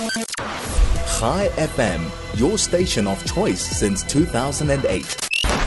Chai FM, your station of choice since 2008.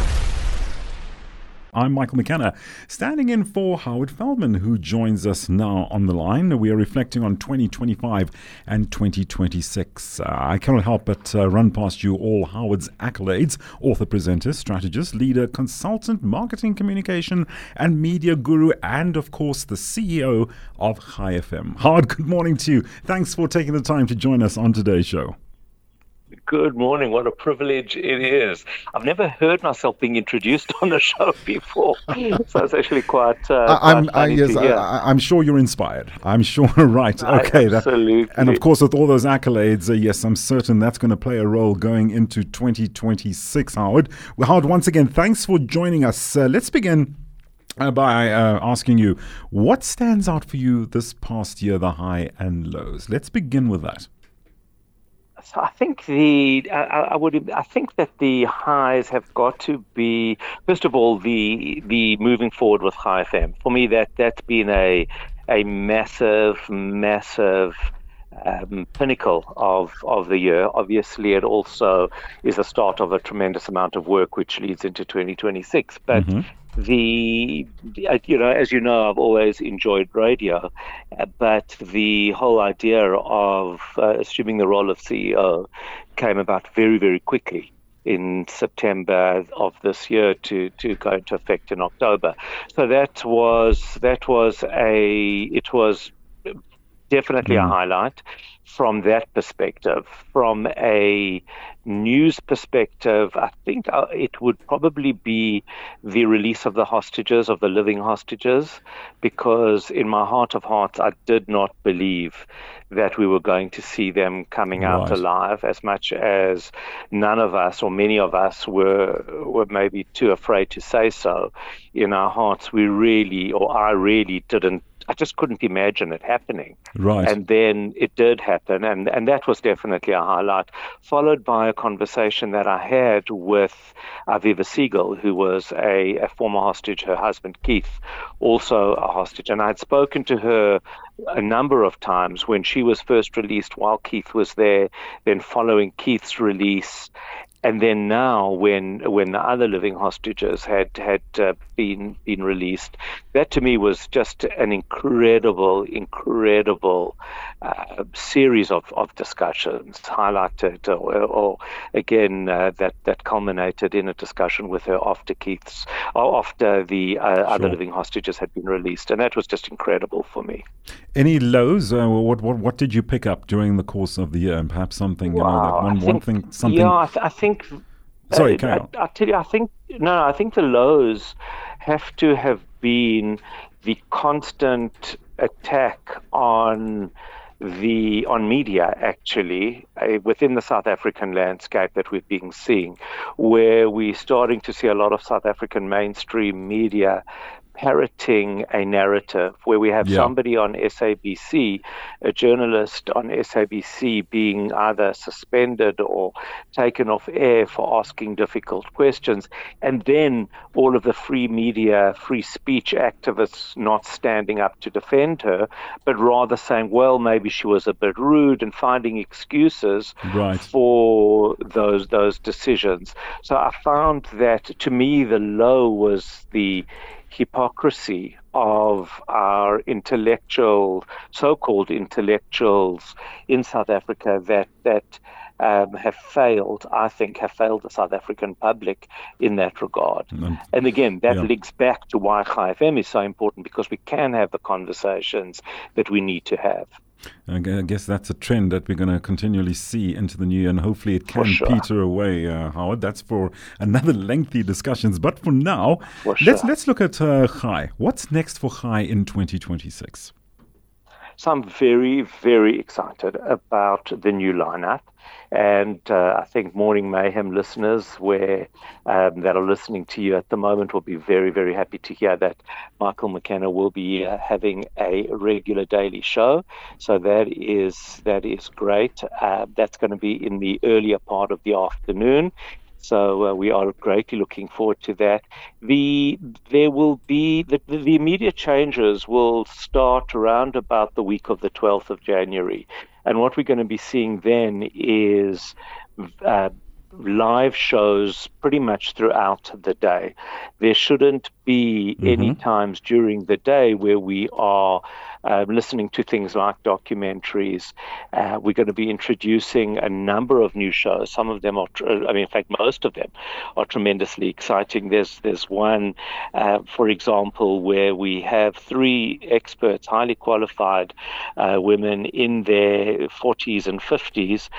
I'm Michael McKenna, standing in for Howard Feldman, who joins us now on the line. We are reflecting on 2025 and 2026. I cannot help but run past you all Howard's accolades: author, presenter, strategist, leader, consultant, marketing, communication, and media guru, and of course the CEO of Chai FM. Howard, good morning to you. Thanks for taking the time to join us on today's show. Good morning. What a privilege it is. I've never heard myself being introduced on the show before, so it's actually quite funny to hear. I'm sure you're inspired. I'm sure, right. Okay. Absolutely. And of course, with all those accolades, yes, I'm certain that's going to play a role going into 2026, Howard. Well, Howard, once again, thanks for joining us. Let's begin by asking you, what stands out for you this past year, the high and lows? Let's begin with that. So I think I think that the highs have got to be, first of all, the moving forward with Chai FM. For me, that's been a massive pinnacle of the year. Obviously, it also is the start of a tremendous amount of work which leads into 2026. But as you know, I've always enjoyed radio, but the whole idea of assuming the role of CEO came about very, very quickly in September of this year to go into effect in October. So it was definitely a highlight from that perspective. From a news perspective, I think it would probably be the release of the hostages, of the living hostages, because in my heart of hearts, I did not believe that we were going to see them coming out alive, as much as none of us, or many of us, were maybe too afraid to say so. In our hearts, I just couldn't imagine it happening. Right. And then it did happen, and that was definitely a highlight, followed by a conversation that I had with Aviva Siegel, who was a former hostage, her husband Keith, also a hostage. And I had spoken to her a number of times when she was first released while Keith was there, then following Keith's release, and then now, when the other living hostages had been released, that to me was just an incredible series of discussions, highlighted or again that culminated in a discussion with her after the other living hostages had been released, and that was just incredible for me. Any lows? What did you pick up during the course of the year? And perhaps something, something. Yeah, I think. Sorry, carry on. I tell you, I think the lows have to have been the constant attack on media, actually, within the South African landscape that we've been seeing, where we're starting to see a lot of South African mainstream media parroting a narrative where we have somebody on SABC, a journalist on SABC, being either suspended or taken off air for asking difficult questions, and then all of the free media, free speech activists not standing up to defend her, but rather saying, well, maybe she was a bit rude, and finding excuses for those decisions. So I found that, to me, the low was the hypocrisy of our so-called intellectuals in South Africa that have failed the South African public in that regard. And again, that links back to why Chai FM is so important, because we can have the conversations that we need to have. I guess that's a trend that we're going to continually see into the new year, and hopefully it can peter away, Howard. That's for another lengthy discussions. But for now, let's look at Chai. What's next for Chai in 2026? So I'm very, very excited about the new lineup. And I think Morning Mayhem listeners that are listening to you at the moment will be very, very happy to hear that Michael McKenna will be having a regular daily show. So that is great. That's going to be in the earlier part of the afternoon. So we are greatly looking forward to that. There will be the immediate changes will start around about the week of the 12th of January. And what we're going to be seeing then is live shows pretty much throughout the day. There shouldn't be any times during the day where we are listening to things like documentaries. We're going to be introducing a number of new shows. Some of them are, in fact, most of them are tremendously exciting. There's one, for example, where we have 3 experts, highly qualified women in their 40s and 50s,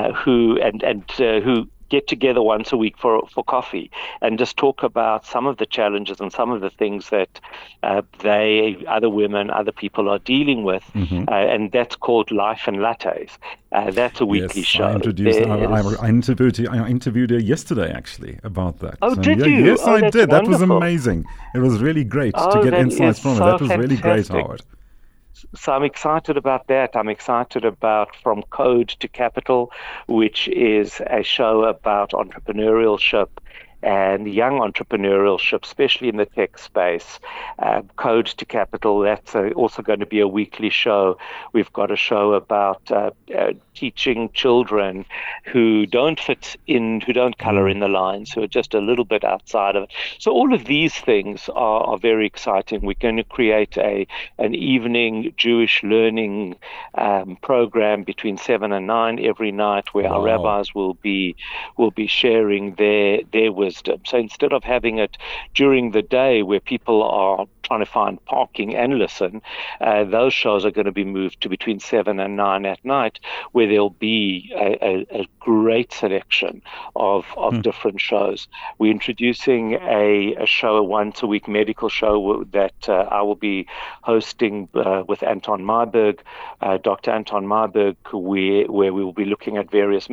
who get together once a week for coffee and just talk about some of the challenges and some of the things that other women, other people are dealing with, and that's called Life and Lattes. That's a weekly show. I interviewed her yesterday, actually, about that. Oh, did you? Yes, I did. Wonderful. That was amazing. It was really great to get insights from her. That was really great, Howard. So I'm excited about that. I'm excited about From Code to Capital, which is a show about entrepreneurship and young entrepreneurship, especially in the tech space. Code to Capital, that's also going to be a weekly show. We've got a show about teaching children who don't color in the lines, who are just a little bit outside of it. So all of these things are very exciting. We're going to create an evening Jewish learning program between 7 and 9 every night, where our rabbis will be sharing their wisdom. So instead of having it during the day where people are trying to find parking and listen, those shows are going to be moved to between 7 and 9 at night, where there'll be a great selection of different shows. We're introducing a show, a once-a-week medical show that I will be hosting with Anton Myburg, Dr. Anton Myburg, where we will be looking at various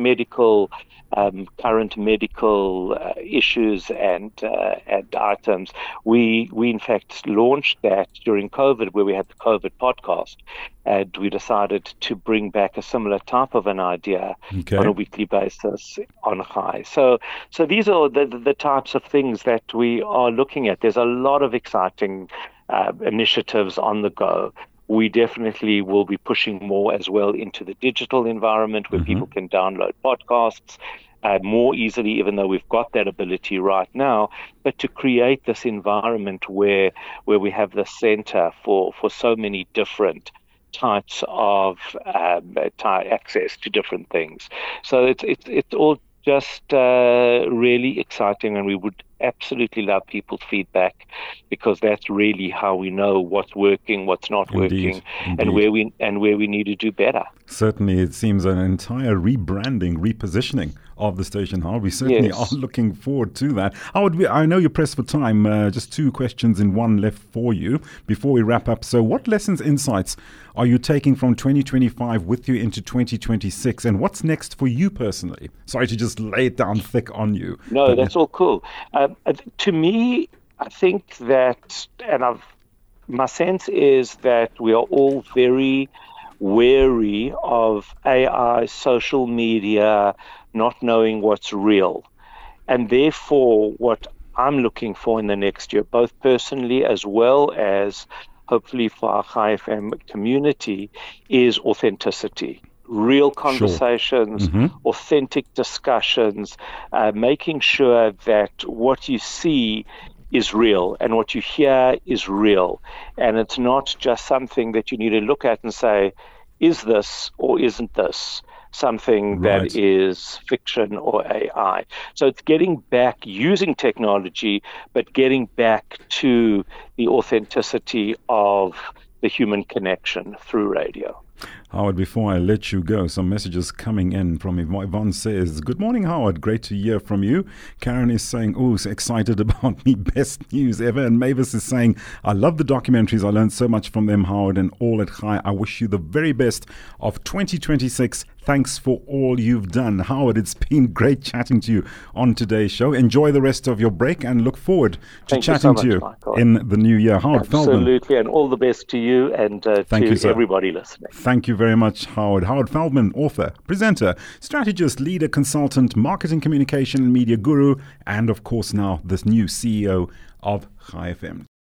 current medical issues and items. We in fact launched that during COVID, where we had the COVID podcast, and we decided to bring back a similar type of an idea on a weekly basis on Chai. So these are the types of things that we are looking at. There's a lot of exciting initiatives on the go. We definitely will be pushing more as well into the digital environment, where people can download podcasts more easily, even though we've got that ability right now, but to create this environment where we have the center for so many different types of access to different things. So it's all just really exciting, and we would absolutely love people's feedback, because that's really how we know what's working, what's not working, and where we need to do better. Certainly, it seems an entire rebranding, repositioning of the station, Howard. We certainly are looking forward to that. Howard, I know you're pressed for time. Just 2 questions in one left for you before we wrap up. So what lessons, insights are you taking from 2025 with you into 2026? And what's next for you personally? Sorry to just lay it down thick on you. No, that's all cool. To me, I think that, my sense is that we are all very wary of AI, social media, not knowing what's real. And therefore, what I'm looking for in the next year, both personally as well as hopefully for our Chai FM community, is authenticity. Real conversations, authentic discussions, making sure that what you see is real and what you hear is real. And it's not just something that you need to look at and say, is this or isn't this something that is fiction or AI? So it's getting back, using technology, but getting back to the authenticity of the human connection through radio. Howard, before I let you go, some messages coming in from Yvonne says, good morning, Howard. Great to hear from you. Karen is saying, so excited about me. Best news ever. And Mavis is saying, I love the documentaries. I learned so much from them, Howard, and all at Chai. I wish you the very best of 2026. Thanks for all you've done. Howard, it's been great chatting to you on today's show. Enjoy the rest of your break and look forward to chatting to you in the new year. Howard Feldman. Absolutely, and all the best to you and to everybody listening. Thank you very much, Howard. Howard Feldman, author, presenter, strategist, leader, consultant, marketing, communication, and media guru, and of course now this new CEO of Chai FM.